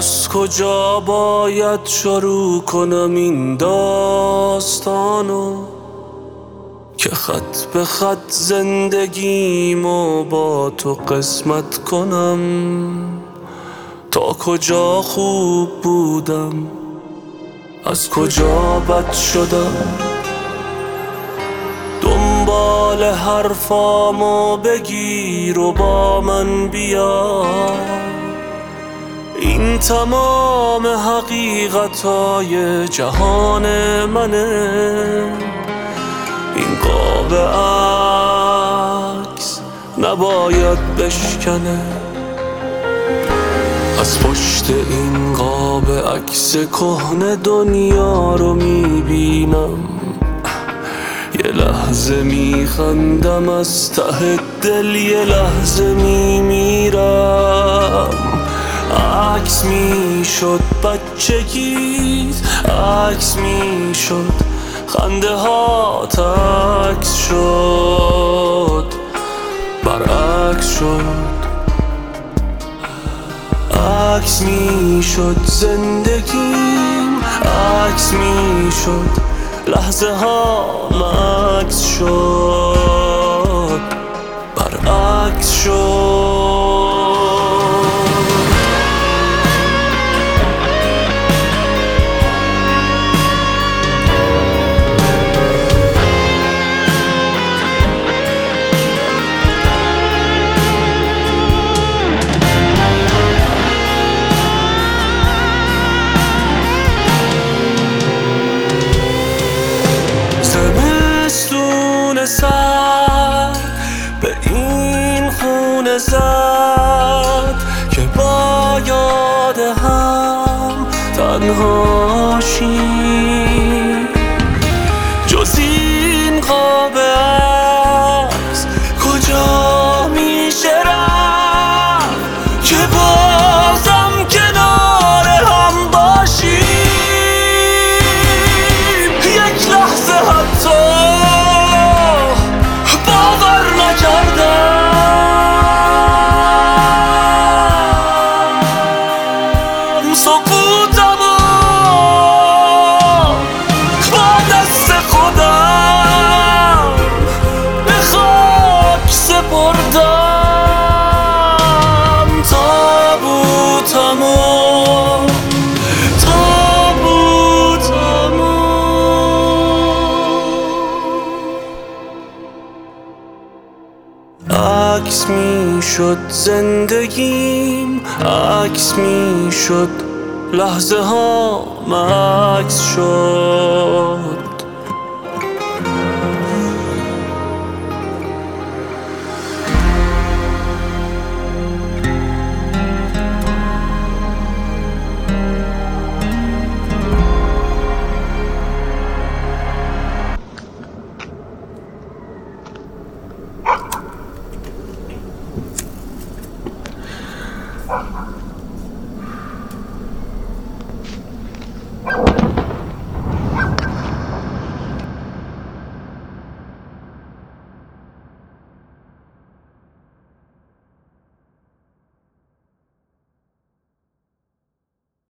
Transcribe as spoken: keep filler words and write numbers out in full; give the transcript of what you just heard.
از کجا باید شروع کنم این داستانو که خط به خط زندگیمو با تو قسمت کنم؟ تا کجا خوب بودم، از کجا بد شدم؟ دنبال حرفامو بگیر و با من بیا، این تمام حقیقتای جهان منه. این قاب عکس نباید بشکنه، از پشت این قاب عکس کهنه دنیا رو میبینم. یه لحظه میخندم از ته دل، یه لحظه میمیرم. عکس میشد بچگیت، عکس میشد خنده ها، عکس شد برعکس شد. عکس میشد زندگیم، عکس میشد لحظه ها، عکس شد برعکس شد. زمستون سر به این خونه زد که با یاد هم تنها شیم. جز این قاب عکس کجا میشه رفت که بازم کنار هم باشیم؟ یک لحظه حتی باور نکردم سقوطمو با دست خودم به خاک سپردم. تابوتمو عکس میشد زندگیم، عکس میشد لحظه ها، عکس شد